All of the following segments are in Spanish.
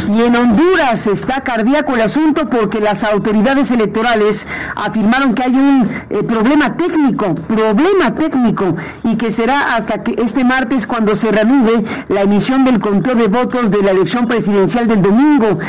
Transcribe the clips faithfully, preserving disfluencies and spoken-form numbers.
Y en Honduras está cardíaco el asunto porque las autoridades electorales afirmaron que hay un eh, problema técnico, problema técnico, y que será hasta que este martes cuando se reanude la emisión del conteo de votos de la elección presidencial del domingo.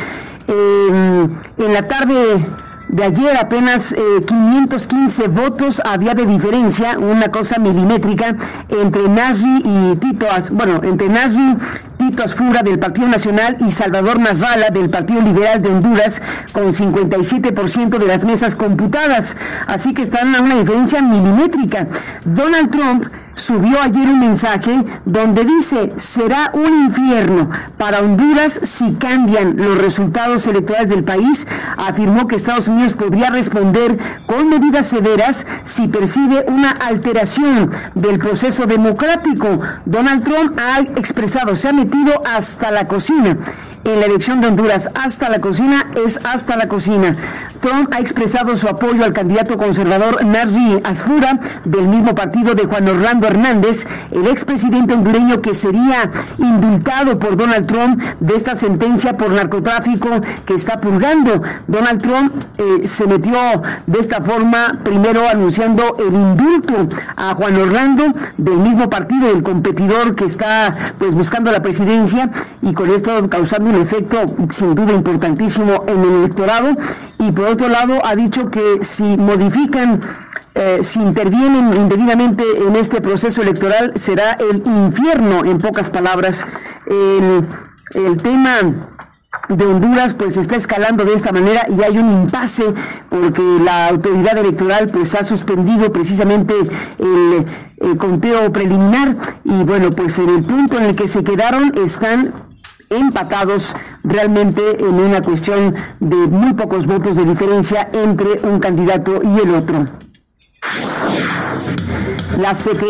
Eh, en la tarde de ayer apenas eh, quinientos quince votos había de diferencia, una cosa milimétrica, entre Nasri y Tito, bueno, entre Nasri, Tito Asfura del Partido Nacional y Salvador Nasralla del Partido Liberal de Honduras, con cincuenta y siete por ciento de las mesas computadas. Así que están a una diferencia milimétrica. Donald Trump subió ayer un mensaje donde dice: será un infierno para Honduras si cambian los resultados electorales del país. Afirmó que Estados Unidos podría responder con medidas severas si percibe una alteración del proceso democrático. Donald Trump ha expresado, se ha metido hasta la cocina. En la elección de Honduras, hasta la cocina es hasta la cocina. Trump ha expresado su apoyo al candidato conservador Nasri Asfura, del mismo partido de Juan Orlando Hernández, el expresidente hondureño que sería indultado por Donald Trump de esta sentencia por narcotráfico que está purgando. Donald Trump eh, se metió de esta forma, primero anunciando el indulto a Juan Orlando, del mismo partido, el competidor que está pues buscando la presidencia, y con esto causando un efecto sin duda importantísimo en el electorado. Y por otro lado ha dicho que si modifican, eh, si intervienen indebidamente en este proceso electoral, será el infierno, en pocas palabras. El, el tema de Honduras pues está escalando de esta manera y hay un impasse porque la autoridad electoral pues ha suspendido precisamente el, el conteo preliminar, y bueno, pues en el punto en el que se quedaron están empatados realmente en una cuestión de muy pocos votos de diferencia entre un candidato y el otro. La Secretaría